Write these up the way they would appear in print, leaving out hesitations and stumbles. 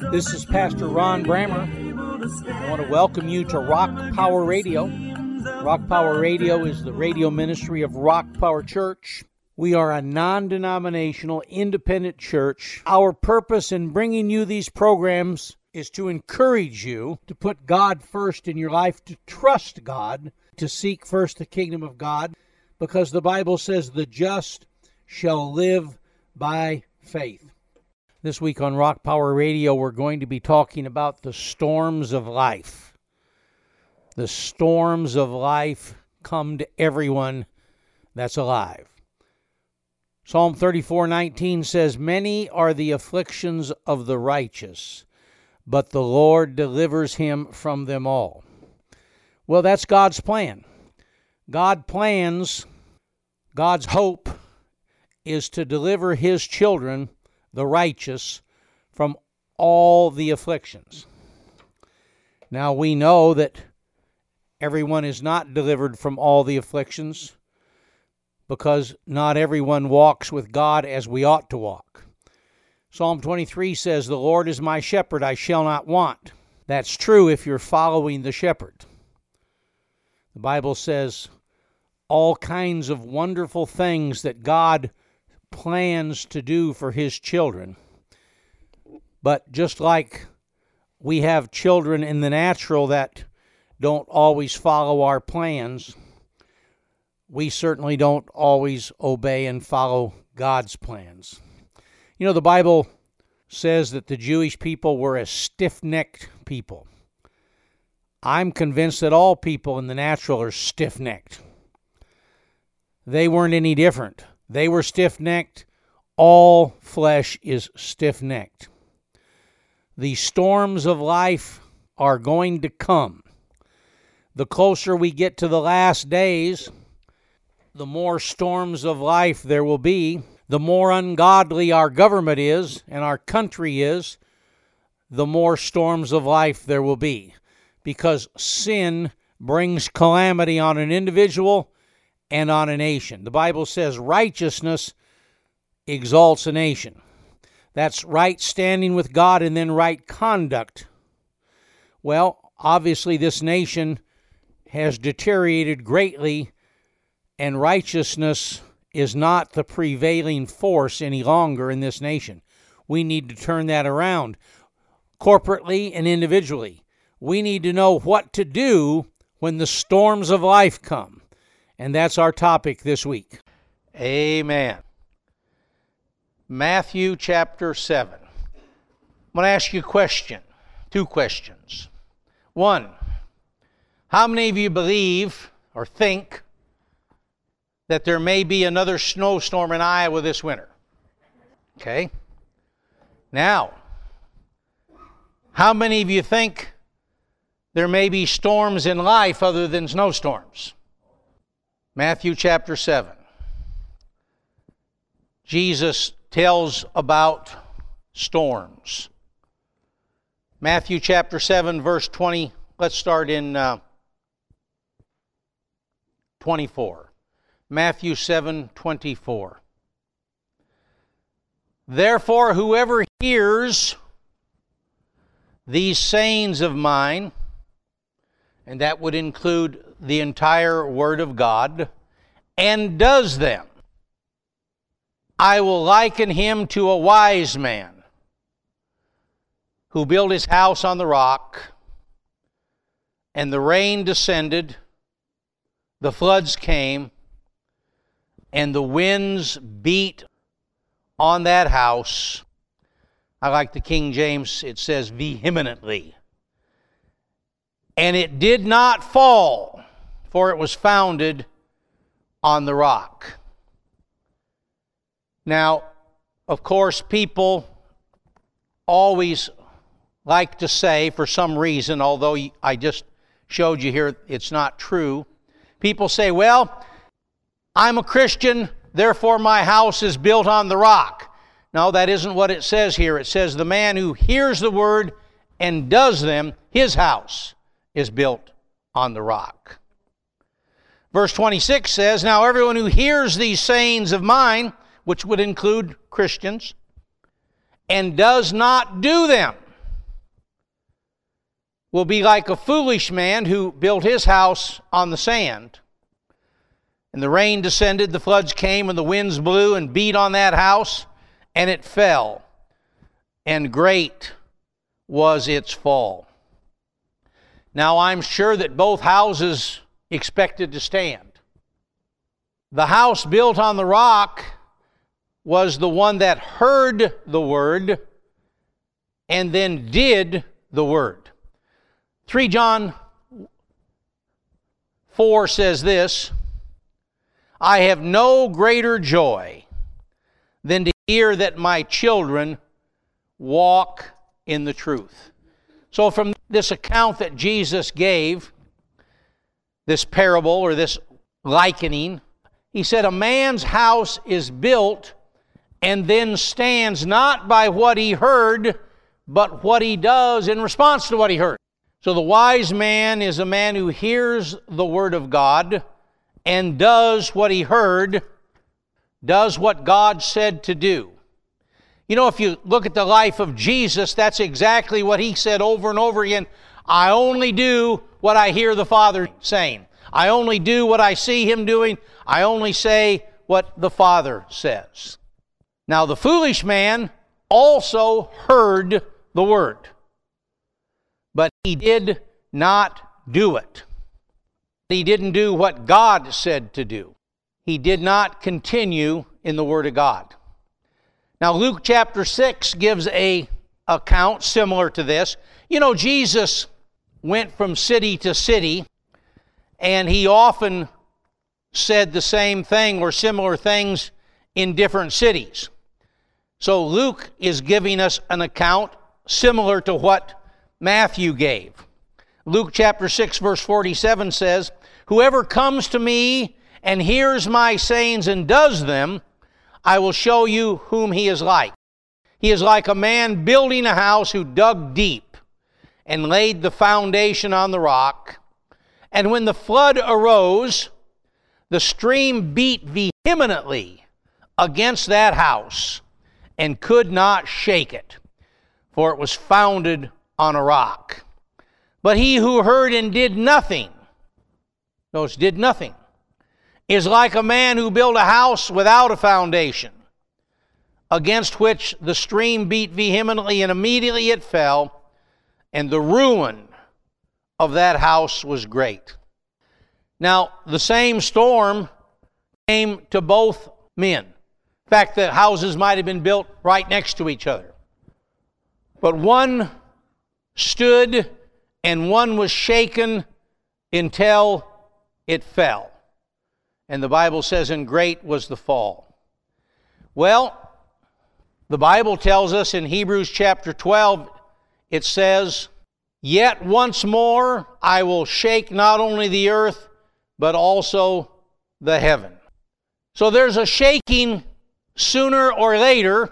This is Pastor Ron Brammer. I want to welcome you to Rock Power Radio. Rock Power Radio is the radio ministry of Rock Power Church. We are a non-denominational, independent church. Our purpose in bringing you these programs is to encourage you to put God first in your life, to trust God, to seek first the kingdom of God, because the Bible says the just shall live by faith. This week on Rock Power Radio, we're going to be talking about the storms of life. The storms of life come to everyone that's alive. Psalm 34:19 says, "Many are the afflictions of the righteous, but the Lord delivers him from them all." Well, that's God's plan. God's hope is to deliver his children, the righteous, from all the afflictions. Now we know that everyone is not delivered from all the afflictions because not everyone walks with God as we ought to walk. Psalm 23 says, "The Lord is my shepherd, I shall not want." That's true if you're following the shepherd. The Bible says all kinds of wonderful things that God plans to do for his children. But just like we have children in the natural that don't always follow our plans, we certainly don't always obey and follow God's plans. You know, the Bible says that the Jewish people were a stiff-necked people. I'm convinced that all people in the natural are stiff-necked. They weren't any different. They were stiff-necked. All flesh is stiff-necked. The storms of life are going to come. The closer we get to the last days, the more storms of life there will be. The more ungodly our government is and our country is, the more storms of life there will be. Because sin brings calamity on an individual and on a nation. The Bible says righteousness exalts a nation. That's right standing with God and then right conduct. Well, obviously this nation has deteriorated greatly, and righteousness is not the prevailing force any longer in this nation. We need to turn that around, corporately and individually. We need to know what to do when the storms of life come. And that's our topic this week. Amen. Matthew chapter 7. I'm going to ask you a question. Two questions. One, how many of you believe or think that there may be another snowstorm in Iowa this winter? Okay. Now, how many of you think there may be storms in life other than snowstorms? Matthew chapter 7. Jesus tells about storms. Matthew chapter 7, verse 20. Let's start in 24. Matthew 7:24. "Therefore, whoever hears these sayings of mine," and that would include the entire Word of God, "and does them, I will liken him to a wise man who built his house on the rock, and the rain descended, the floods came, and the winds beat on that house." I like the King James, it says vehemently. "And it did not fall, for it was founded on the rock." Now, of course, people always like to say, for some reason, although I just showed you here it's not true, people say, well, I'm a Christian, therefore my house is built on the rock. No, that isn't what it says here. It says the man who hears the word and does them, his house is built on the rock. Verse 26 says, "Now everyone who hears these sayings of mine," which would include Christians, "and does not do them," will be like a foolish man who built his house on the sand. And the rain descended, the floods came, and the winds blew and beat on that house, and it fell. And great was its fall. Now I'm sure that both houses expected to stand. The house built on the rock was the one that heard the word and then did the word. 3 John 4 says this, I have no greater joy than to hear that my children walk in the truth. So from this account that Jesus gave, this parable or this likening, he said a man's house is built and then stands not by what he heard, but what he does in response to what he heard. So the wise man is a man who hears the word of God and does what he heard, does what God said to do. You know, if you look at the life of Jesus, that's exactly what he said over and over again. I only do what I hear the Father saying. I only do what I see him doing. I only say what the Father says. Now, the foolish man also heard the word, but he did not do it. He didn't do what God said to do. He did not continue in the Word of God. Now, Luke chapter 6 gives an account similar to this. You know, Jesus went from city to city, and he often said the same thing or similar things in different cities. So Luke is giving us an account similar to what Matthew gave. Luke chapter 6 verse 47 says, whoever comes to me and hears my sayings and does them, I will show you whom he is like. He is like a man building a house who dug deep and laid the foundation on the rock. And when the flood arose, the stream beat vehemently against that house and could not shake it, for it was founded on a rock. But he who heard and did nothing, notice, did nothing, is like a man who built a house without a foundation, against which the stream beat vehemently, and immediately it fell, and the ruin of that house was great. Now, the same storm came to both men. In fact, the houses might have been built right next to each other. But one stood and one was shaken until it fell. And the Bible says, and great was the fall. Well, the Bible tells us in Hebrews chapter 12, it says, yet once more I will shake not only the earth, but also the heaven. So there's a shaking sooner or later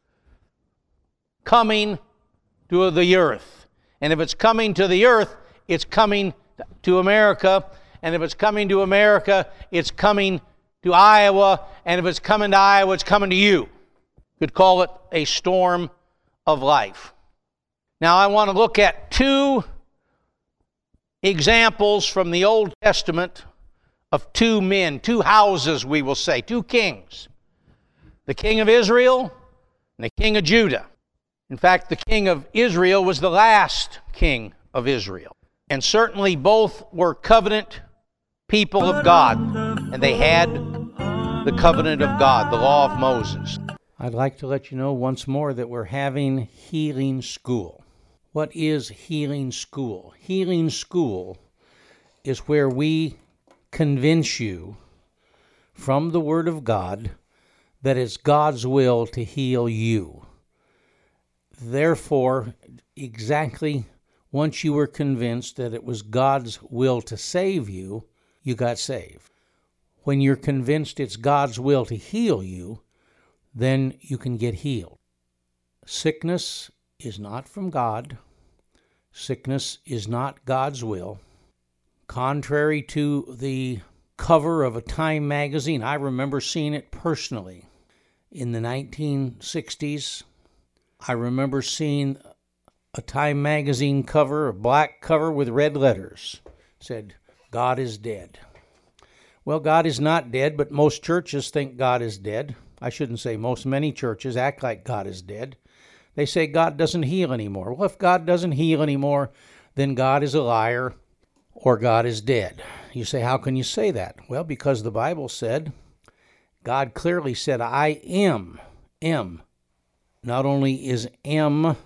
coming to the earth. And if it's coming to the earth, it's coming to America. And if it's coming to America, it's coming to Iowa. And if it's coming to Iowa, it's coming to you. You could call it a storm of life. Now, I want to look at two examples from the Old Testament of two men, two houses, we will say, two kings. The king of Israel and the king of Judah. In fact, the king of Israel was the last king of Israel. And certainly both were covenant people of God. And they had the covenant of God, the law of Moses. I'd like to let you know once more that we're having Healing School. What is Healing School? Healing School is where we convince you from the Word of God that it's God's will to heal you. Therefore, exactly once you were convinced that it was God's will to save you, you got saved. When you're convinced it's God's will to heal you, then you can get healed. Sickness is not from God. Sickness is not God's will. Contrary to the cover of a Time magazine, I remember seeing it personally. In the 1960s, I remember seeing a Time magazine cover, a black cover with red letters, said, "God is dead." Well, God is not dead, but most churches think God is dead. I shouldn't say most, many churches act like God is dead. They say God doesn't heal anymore. Well, if God doesn't heal anymore, then God is a liar or God is dead. You say, how can you say that? Well, because the Bible said, God clearly said, I am. Not only is am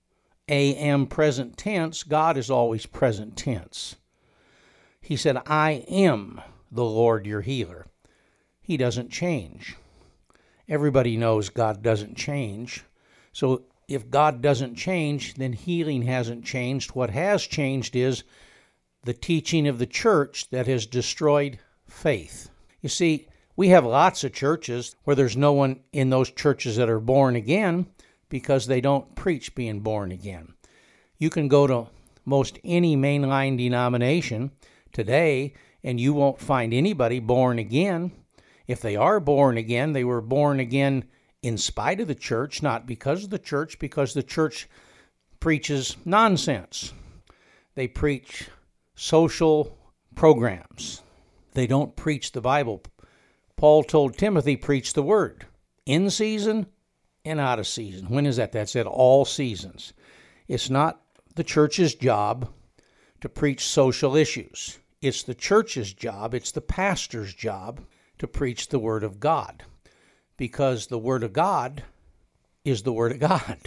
present tense, God is always present tense. He said, I am the Lord your healer. He doesn't change. Everybody knows God doesn't change. So if God doesn't change, then healing hasn't changed. What has changed is the teaching of the church that has destroyed faith. You see, we have lots of churches where there's no one in those churches that are born again because they don't preach being born again. You can go to most any mainline denomination today and you won't find anybody born again. If they are born again, they were born again in spite of the church, not because of the church, because the church preaches nonsense. They preach social programs. They don't preach the Bible. Paul told Timothy, preach the word, in season and out of season. When is that? That's at all seasons. It's not the church's job to preach social issues. It's the church's job, it's the pastor's job to preach the Word of God, because the Word of God is the Word of God.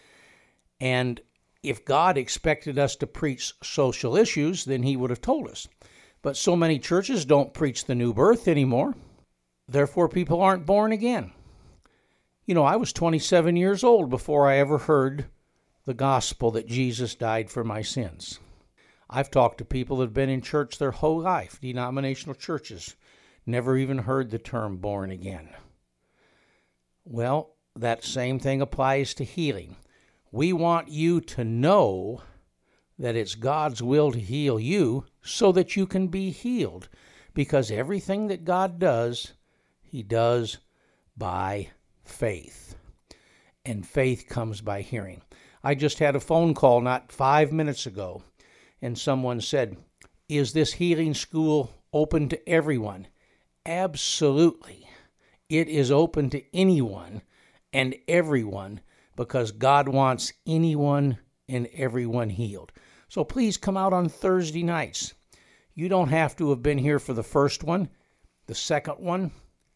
And if God expected us to preach social issues, then He would have told us. But so many churches don't preach the new birth anymore. Therefore, people aren't born again. You know, I was 27 years old before I ever heard the gospel that Jesus died for my sins. I've talked to people that have been in church their whole life, denominational churches, never even heard the term born again. Well, that same thing applies to healing. We want you to know that it's God's will to heal you so that you can be healed, because everything that God does, He does by faith. And faith comes by hearing. I just had a phone call not 5 minutes ago, and someone said, is this healing school open to everyone? Absolutely. It is open to anyone and everyone because God wants anyone and everyone healed. So please come out on Thursday nights. You don't have to have been here for the first one, the second one.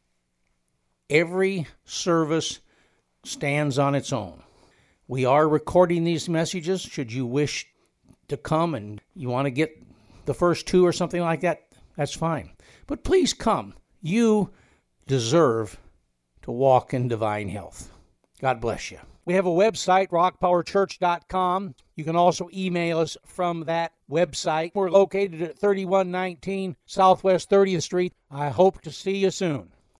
Every service stands on its own. We are recording these messages. Should you wish to come and you want to get the first two or something like that, that's fine. But please come. You deserve to walk in divine health. God bless you. We have a website, rockpowerchurch.com. You can also email us from that website. We're located at 3119 Southwest 30th Street. I hope to see you soon.